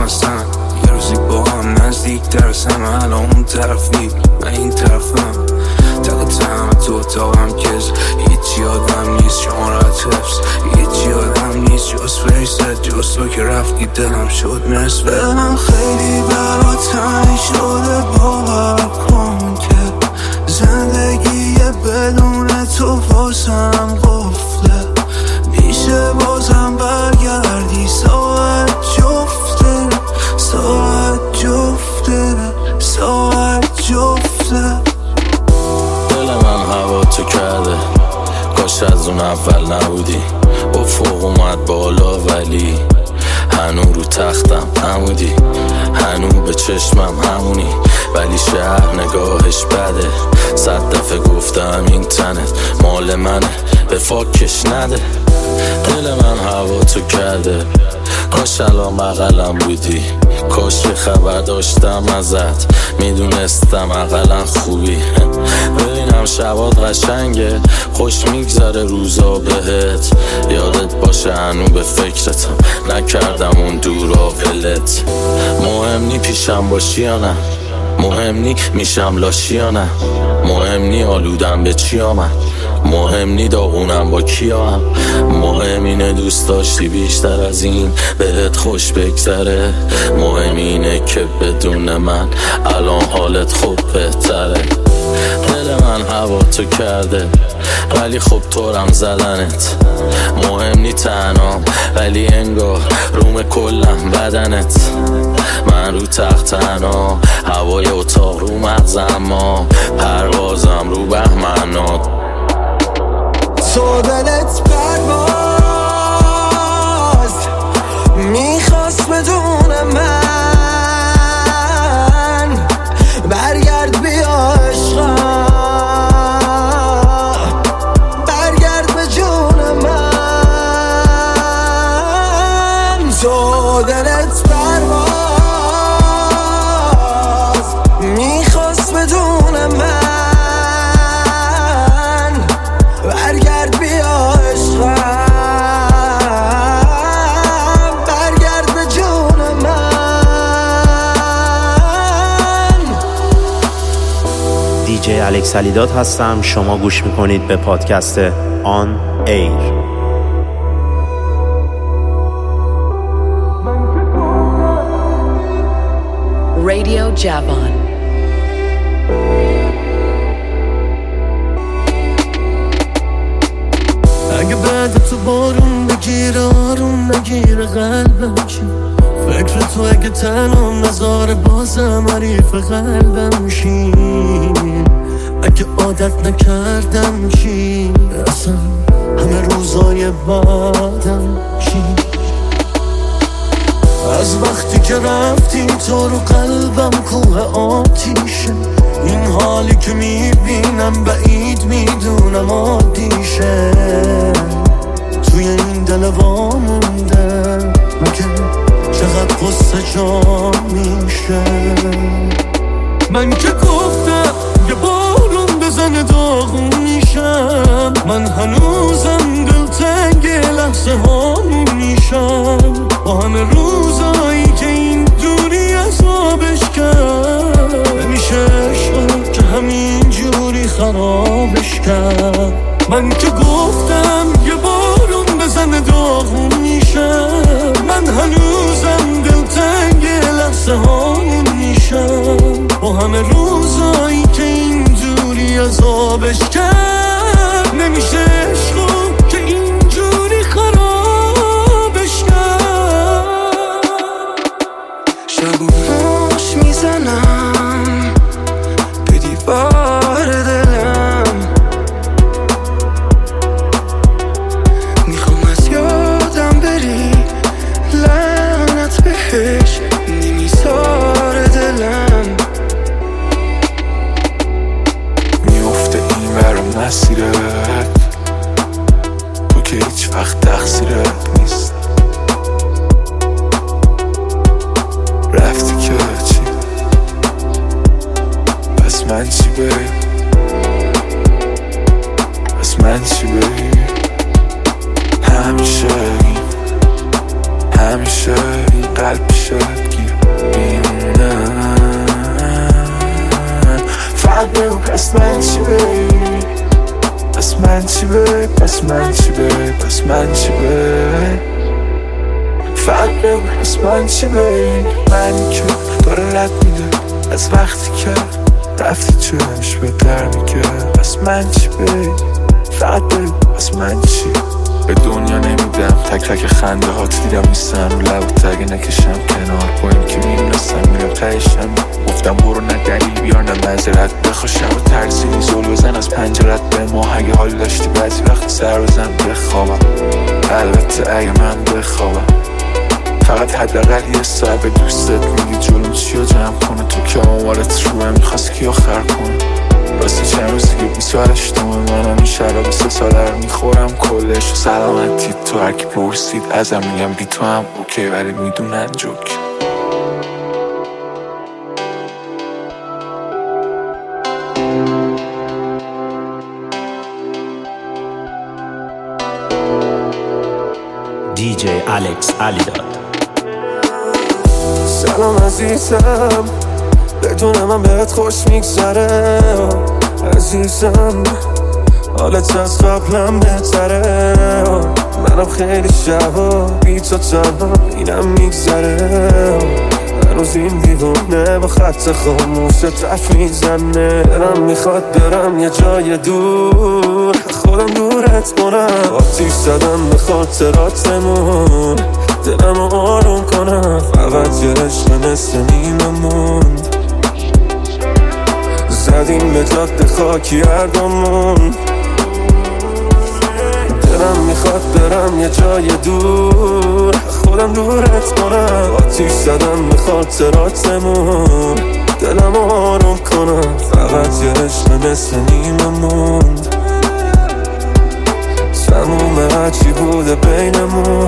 هستن، یه روزی با هم نزدیک تر از همه. الان اون طرفی من این طرفم، تقاطعم تو اتاقم کس هیچی آدم نیست، شمارت حفظ هیچی آدم نیست جز فیست، جز تو که رفتی دلم شد نصفه. دلم خیلی برا تنگ شده، باور کن که زندگی بدون تو بازم قفله. میشه بازم برگردی، ساعت جفته، ساعت جفته، ساعت جفته. دل من هوا تو کرده، کاش از اون اول نبودی. افق اومد بالا ولی هنو رو تختم همودی، هنو به چشمم همونی، ولی شهر نگاهش بده. 100 دفعه گفتم این تنت مال منه، به فاکش نده. دل من هوا تو کرده، کاش الان بغلم بودی، کاش که خبر داشتم ازت، میدونستم اقلا خوبی. ببینم شبات قشنگه، خوش میگذره روزا بهت، یادت باشه هنو به فکرتم، نکردم اون دورا ولت. مهم نی پیشم باشی یا نه، مهم نی میشم لاشی یا نه، مهم نی آلودم به چی آمد، مهم نی داغونم با کیام، مهم اینه دوست داشتی بیشتر از این بهت خوش بگذره، مهم اینه که بدون من الان حالت خوب بهتره. دل من هوا تو کرده ولی خب طورم زدنت، مهم نی تنام ولی انگار روم کلم بدنت. من رو تخت تنها، هوای اتاق رو مغزم، ما پروازم رو بهمنات. تو دلت پرواز میخواست بدون من، برگرد بیا عشقم، برگرد به جون من. تو دلت پرواز میخواست بدون من، برگرد بیا عشقم، برگرد به جون من. دیجی الکس علیداد هستم، شما گوش میکنید به پادکست آن ایر. رادیو جوان. اگه بعد تو بارون بگیره آروم نگیره قلبم چی؟ فکر تو اگه تنم نذاره بازم حریف قلبم شی؟ اگه عادت نکردم چی؟ اصلا همه روزای بعدم چی؟ از وقتی که رفتی تو رو قلبم کوه آتیشه، این حالی که میبینم بعید میدونم عادیشه، توی این دل وامونده مگه چقدر قصه جا میشه. من که گفتم یه بارون بزنه داغون میشم، من هنوزم دلتنگ لحظه هامون میشم، با همه روزایی که این دوری عذابش کرد، نمیشه عشق که همین جوری خرابش کرد. من که گفتم یه بارون بزنه داغون میشم، من هنوزم دلتنگ لحظه هامون میشم، با همه روزایی که این دوری عذابش کرد، نمیشه عشق که اینجوری خرابش کرد. شبوناش میزنم به دیوار دلم، میخوام از یادم بری لعنت بهش، نمیذاره دلم میفته این برام مسیرت، تو که هیچ وقت تقصیرت نیست. رفتی که چی؟ پس من چی بری؟ پس من چی بری؟ همیشه این قلب شد فقط بگو پس من چی بی، پس من چی بی، پس من چی بی، پس من چی بی، فقط بگو پس من چی بی. من که داره رد میده از وقتی که رفتی چونش به در میگه پس من چی بی، فقط بگو پس من چی. به دنیا نمیدم تک تک خنده هات دیدم نیستن رو لب تگ نکشم کنار با این که میدونستم میرم تایشم. گفتم برو نه دلیل بیار نه معذرت بخواشم و ترسیدی زل بزن از پنجرت به ما اگه حال داشتی بعضی وقت سر بزن بخوابم. البته اگه من بخوابم فقط حداقل یه ساعت به دوستت میگی جلوم چی رو جمع کنه تو که آمارت رو هم میخواست کی آخر کنه. راستی چند روز دیگه 28 منم این شراب 3 ساله رو میخورم کلش و سلامتی تو هرکی پرسید ازم میگم بی تو هم اوکی ولی میدونن جوک. DJ الکس علیداد. سلام عزیزم، بدون من بهت خوش میگذره عزیزم، حالت از قبلم بهتره. منم خیلی شبا بی تو تنها اینم میگذره. هنوز این دیوونه با خط خاموش تف میزنه. دلم میخواد برم یه جای دور خودم دورت کنم. آتیش زدم به خاطراتمون دلم آروم کنم. فقط یه عشق مثل نیمه موند زدیم به جاده خاکی هردامون. دلم میخواد برم یه جای دور خودم دورت کنم. آتیش زدم به خاطراتمون دلم آروم کنم. فقط یه عشق مثل نیمه موند تموم هرچی بوده بینمون.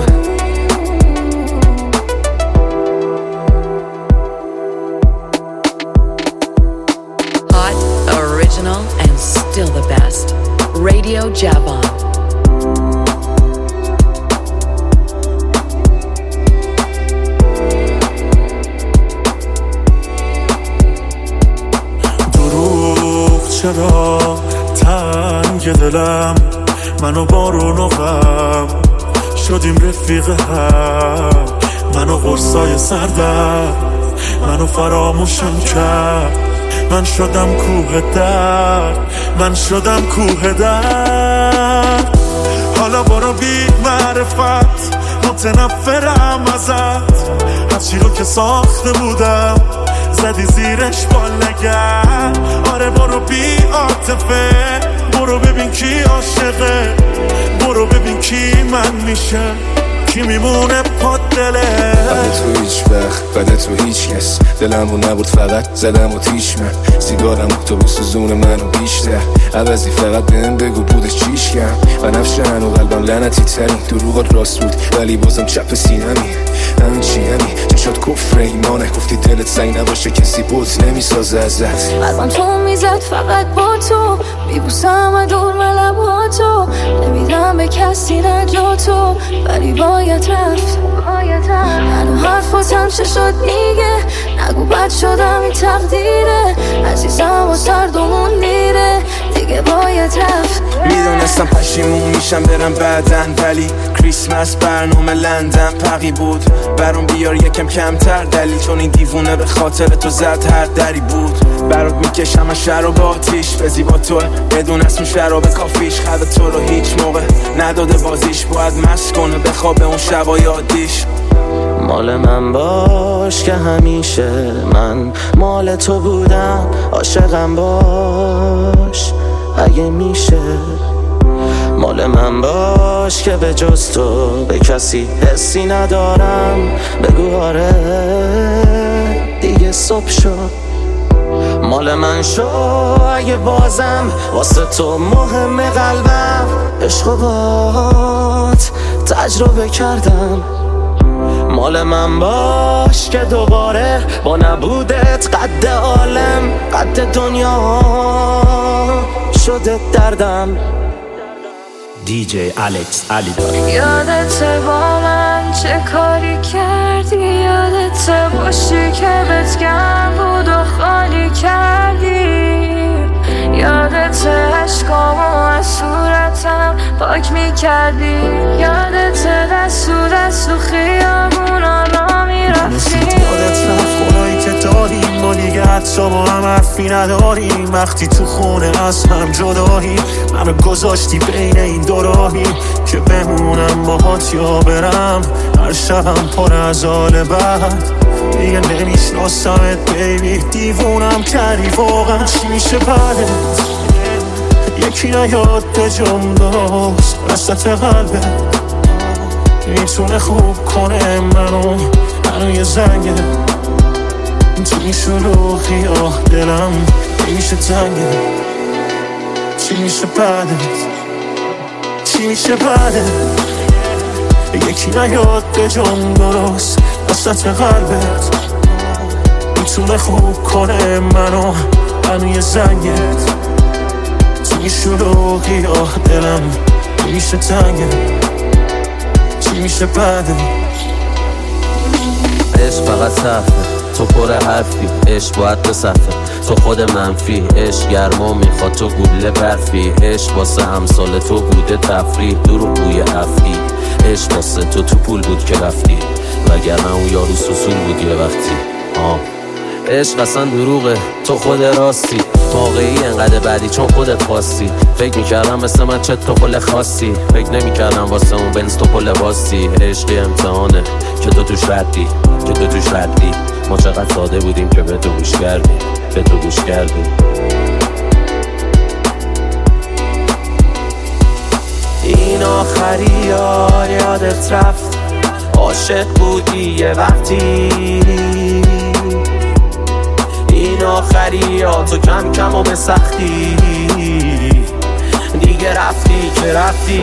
And still the best. Radio Javon. دروغ چرا تنگ دلم، منو بارون و غم شدیم رفیق هم. منو قرصای سردم منو فراموشم کرد. من شدم کوه درد، من شدم کوه درد. حالا برو بی معرفت متنفرم ازت. هرچی رو که ساخته بودم زدی زیرش بال نگر. آره برو بی عاطفه، برو ببین کی عاشقه، برو ببین کی من میشه، کی میمونه پاد دله. بعد تو هیچ وقت، بعد تو هیچ کس، دلم رو نبود فقط زدم و تیش من. سیگارم اتوبوس زون منو بیشتر عوضی فقط بهم بگو بودش چیش کم. و نفش هنو قلبم لعنتی ترین دروغات راست بود ولی بازم چپ سینمی. همین چی همی چشات کفر ایمانه. گفتی دلت سنگ نباشه کسی بود نمیسازه ازت. قلبم تو میزد فقط با تو، میبوسم و دور ملم ها تو. نمیدم به کسی نجا تو ولی باید رفت. منو حرفاتم چه شد میگه، نگو بد شدم این تقدیره. عزیزم و سردمون دیره دیگه باید رفت. میدونستم پشیمون میشم برم بعدن ولی کریسمس برنامه لندن پقی بود برام بیار یکم کمتر دلیل. چون این دیوونه به خاطر تو زد هر دری بود. برات میکشم از شراب آتیش به زیبا تو بدون اسم شراب کافیش. خد تو رو هیچ موقع نداده بازیش باید مست کنه بخوابه اون شبای عادیش. مال من باش که همیشه من مال تو بودم. عاشقم باش اگه میشه. مال من باش که به جز تو به کسی حسی ندارم. بگو آره دیگه صبح شد. مال من شو اگه بازم واسه تو مهم قلبم. عشق و بات تجربه کردم. مال من باش که دوباره با نبودت قد عالم قد دنیا شده دردم. DJ الکس علیداد. یادت با من چه کاری کردی، یادت با پاک میکردی. یادت دست تو خیابونا را میرفتی. یادت رفت خونایی که داریم ما دیگه حتی با هم حرفی نداریم. وقتی تو خونه از هم جداییم منو گذاشتی بین این دو راهی که بمونم باهات یا برم. هر شبم پر از حال بد دیگه نمیشناسمت بیبی. دیوونم کردی واقعا چی میشه بعدت؟ یکی نیاد به جام درست وسط قلبت میتونه خوب کنه منو یه زنگه تو این شلوغی آه دلم میشه تنگه. چی میشه بعدت؟ چی میشه بعدت؟ یکی نیاد به جام درست وسط قلبت میتونه خوب کنه منو یه زنگه تو این شلوغی آه دلم میشه تنگه. چی میشه بعدت؟ عشق فقط صفه تو پر حرفی. عشق باید به صفه تو خود منفی. عشق گرما میخواد تو گوله برفی. عشق واسه همسال تو بوده تفریح دروغ بوی افعی. عشق واسه تو پول بود که رفتی وگرنه اون یارو سوسول بود یه وقتی. عشق اصلا دروغه تو خود راستی. واقعی انقدر بعدی چون خودت خواستی. فکر میکردم مثل من چه تو پل خاصی. فکر نمیکردم واسه اون بنز تو پل واستی. عشق امتحانه که تو توش ردی که تو توش ردی. ما چقدر ساده بودیم که به تو گوش کردیم به تو گوش کردیم. این آخری ها یادت رفت عاشق بودی یه وقتی. این آخری ها تو کم کم و به سختی دیگه رفتی که رفتی.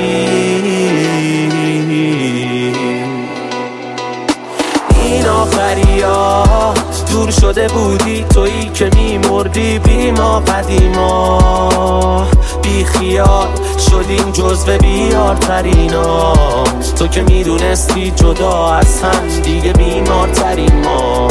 این آخری ها دور شده بودی تویی که میمردی بی ما قدیما. بی خیال شدیم جزو بیارترینا. تو که میدونستی جدا از هم دیگه بیمارترین ما.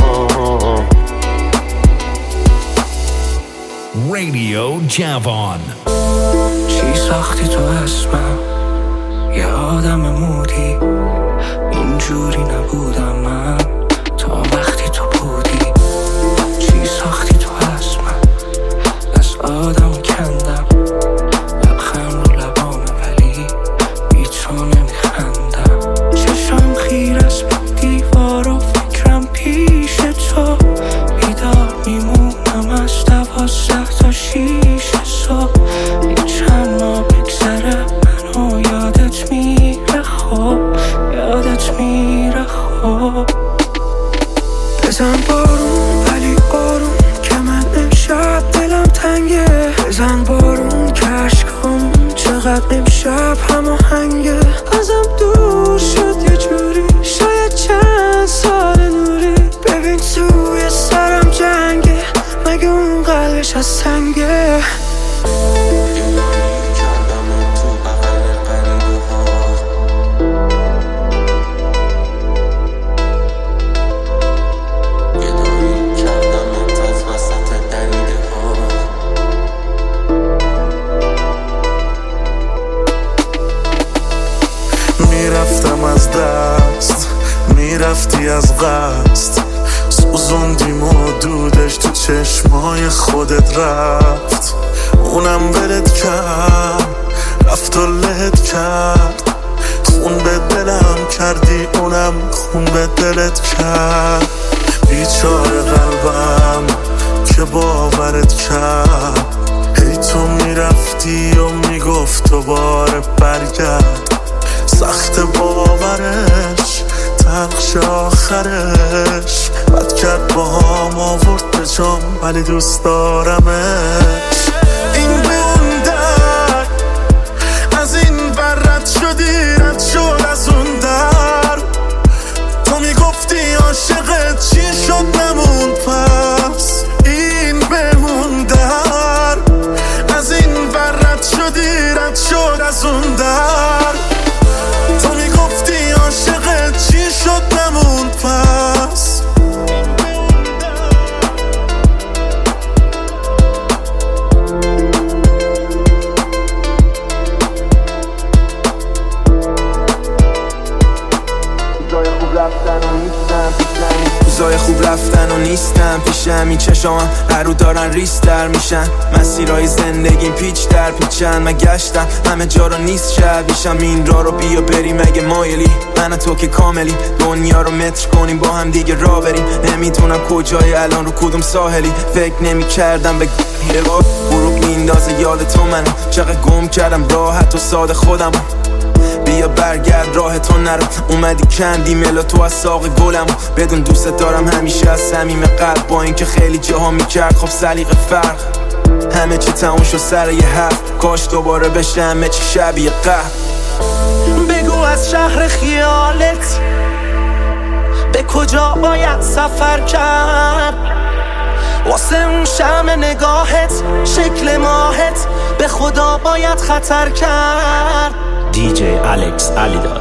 رادیو جوان. چی ساختی تو اسمم یه آدم مودی. اینجوری نبودم من تا وقتی تو بودی. چی ساختی تو اسمم از آدم کندم. لبخند رو لبامه ولی بی تو نمیخندم. چشم خیر از دیوار و فکرم پیش تو. بیدار میمونم از 12 تا 6 صبح. یه چند ماه بگذره منو یادت میره خوب. یادت میره خوب. بزن بارون ولی آروم که من امشب دلم تنگه. بزن بارون که عشقم چقدر امشب هماهنگه. ازم دور شد یه جوری شاید چند سال نوری. ببین توی سرم جنگه مگه اون قلبش از سنگه. میرفتم از دست میرفتی از قصد. سوزوندیم و دودش تو چشمای خودت رفت. اونم ولت کرد رفت و لت کرد. خون به دلم کردی اونم خون به دلت کرد. بیچاره قلبم که باورت کرد. هی تو میرفتی و میگفت دوباره برگرد. سخت باورش تلخش آخرش. بد کرد با هم آورد به جام ولی دوست دارمش. این به اون در از این بر رد شدی رد شد از اون در. تو میگفتی عاشقت چی شد نمون پس. این به اون در از این بر رد شدی رد شد از اون در. تو میگفتی عاشقت چی شد نمون پس. نیستم پیشم، این چشامم هر رو دارن ریستر میشن. مسیرهای زندگیم پیچ در پیچن، من گشتم همه جا رو نیست شبیشم. این را رو بیا بریم اگه مایلی، من و تو که کاملی، دنیا رو متر کنیم با هم دیگه را بریم. نمیدونم کجای الان رو کدوم ساحلی، فکر نمی کردم به غروب میندازه یاد تو منو. چقدر گم کردم راحت و ساده خودم، بیا برگرد راه تو نرو. اومدی کندی ملا تو از ساق گلم، بدون دوست دارم همیشه از صمیم قلب. با اینکه خیلی جاها میکرد خب سلیقه فرق، همه چی تموم شد سر یه حرف. کاش دوباره بشه همه چی شبیه قهر. بگو از شهر خیالت به کجا باید سفر کرد، واسه اون شمع نگاهت شکل ماهت به خدا باید خطر کرد. دیجی الکس علیداد.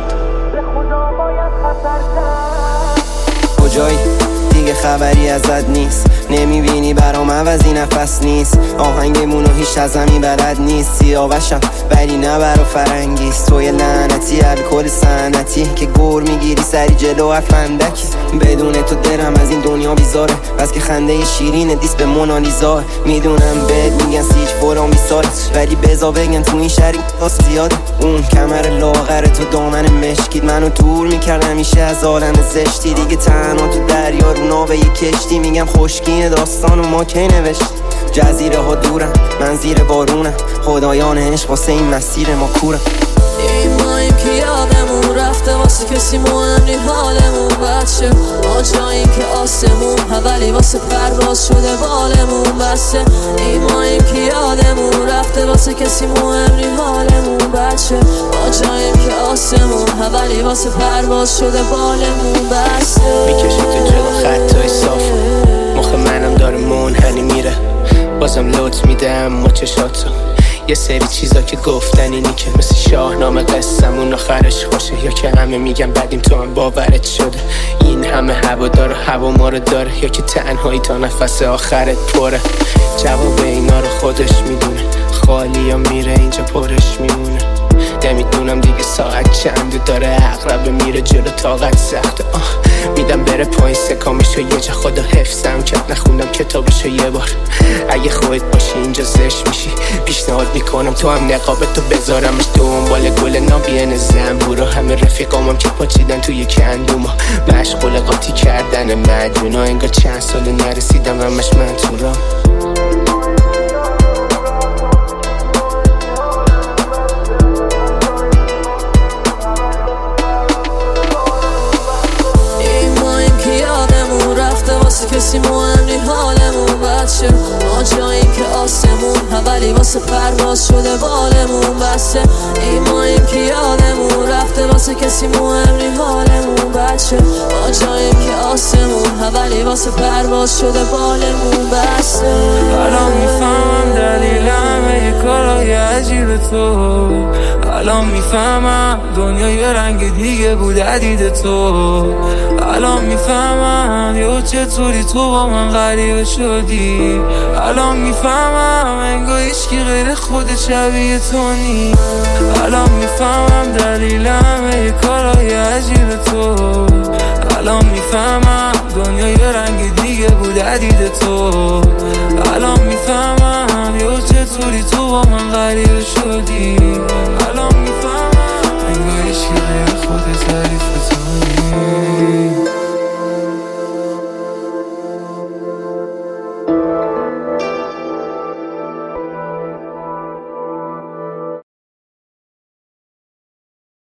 کجایی دیگه خبری ازت نیست، نمیبینی برام عوضی نفس نیست. آهنگمونو هیچ از همین بلد نیست، سیاوشم ولی نه برا فرنگیست. توی لعنتی الکل سنتی که گور میگیری سری جلو افندکی. بدون تو دلم از این دنیا بیزاره، بس که خنده شیرین دیست به مونالیزا. میدونم بهت میگن سیج فلان بیساره، ولی بزا بگن تو این شهری داست زیاده. اون کمر لاغر تو دامن مشکید منو دور میکرد همیشه از عالم زشتی. دیگه تنها تو دریا رو ناوه کشتی، میگم خوشگین داستانو ما کی نوشت. جزیره ها دورم من زیر بارونم، خدایان عشق واسه این مسیر ما کورم. این ماییم که یادمون رفته واسه کسی مهم نی حالمون بچه. ما جاییم که آسمون حولی واسه پرواز شده بالمون بسته. این ماییم که یادمون رفته واسه کسی مهم نی حالمون بچه. ما جاییم که آسمون حولی واسه پرواز شده بالمون بسته. میکشی تو جلو خطای صاف، مخ منم داره منحنی میره. بازم لوت میدم مچشاتو، یه سری چیزا که گفتن اینی که مثل شاهنامه قصه‌مون آخرش خوشه. یا که همه میگن بدیم تو هم باورت شده. این همه هوا داره هوا ما رو داره، یا که تنهایی تا نفس آخرت پره. جواب اینا رو خودش میدونه، خالی یا میره اینجا پرش میمونه. نمیدونم دیگه ساعت چنده، داره عقربه میره جلو طاقت سخته. میدم بره پایین سکامشو یه جا، خدا حفظم کرد نخوندم کتابشو یه بار. اگه خودت باشی اینجا زشت میشی، پیشنهاد میکنم تو هم نقابتو بذارمش دنبال گل نابین زنبورا. همه رفیقامم که پاچیدن توی کندوما، مشغول قاطی کردن مدیونا. انگار چند سال نرسیدم همش من تو را. کسی مهم نی حالمون بچه. ما جاییم که آسمون حولی واسه پرواز شده بالمون بسته. این ماییم که یادمون رفته واسه کسی مهم نی حالمون بچه. ما جاییم که آسمون حولی واسه پرواز شده بالمون بسته. الان میفهمم دلیلم یه کارای عجیب تو. الان میفهمم دنیا یه رنگ دیگه بود دید تو. الان میفهمم یه چطوری تو با من غریبه شدی. الان میفهمم انگار هیچکی غیر خود شبیه تو نی. الان میفهمم دلیلم یه کارای عجیب تو. الان میفهمم دنیا یه رنگ دیگه بود دید تو. الان میفهمم یه چطوری تو با من غریبه شدی.